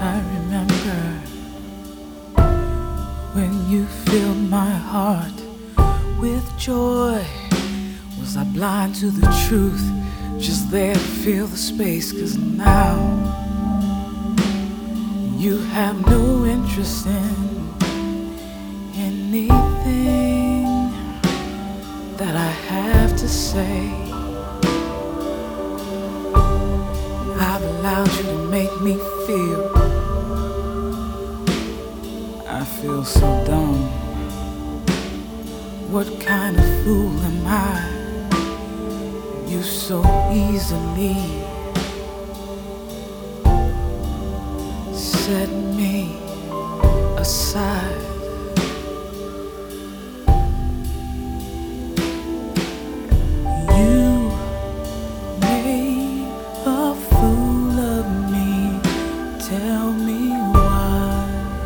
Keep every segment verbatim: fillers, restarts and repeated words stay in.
I remember when you filled my heart with joy. Was I blind to the truth, just there to fill the space? 'Cause now you have no interest in anything that I have to say. I've allowed you to make me feel. I feel so dumb. What kind of fool am I? You so easily set me aside. You made a fool of me. Tell me why.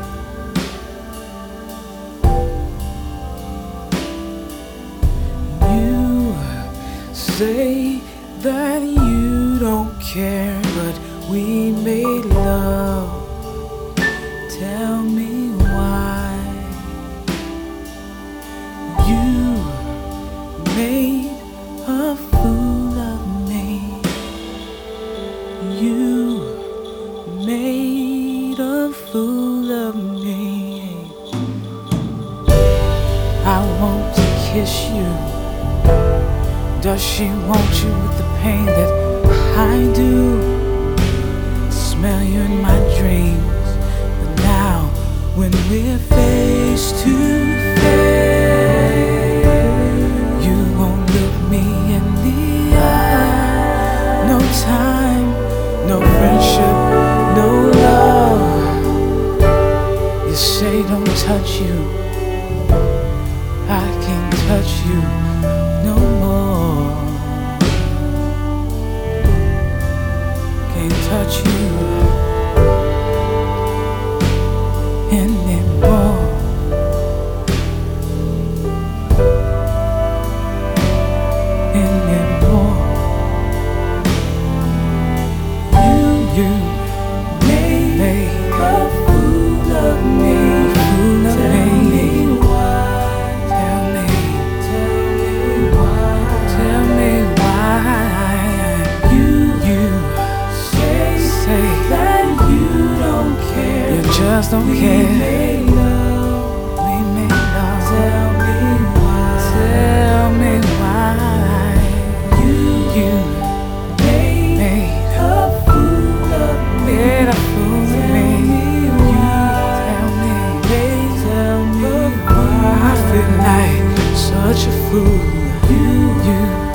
You say that you don't care, but we made love. Tell me why. You made a fool of me. You made a fool of me. I want to kiss you. Does she want you with the pain that I do? Smell you in my dreams. But now when we're face to face, you won't look me in the eye. No time, no friendship, no love. You say don't touch you. I can't touch you no more. Can't touch you anymore. Anymore. You, you made, made a fool of me. Fool of Tell me. me why. Tell me, Tell me why. tell me why. You, you Say, say that you don't care. you just don't We care. made love. We made love. Tell me why. Tell me why. You, You made made a fool of me. made a fool of me. You tell me, Tell me I why. feel like such a fool. You, You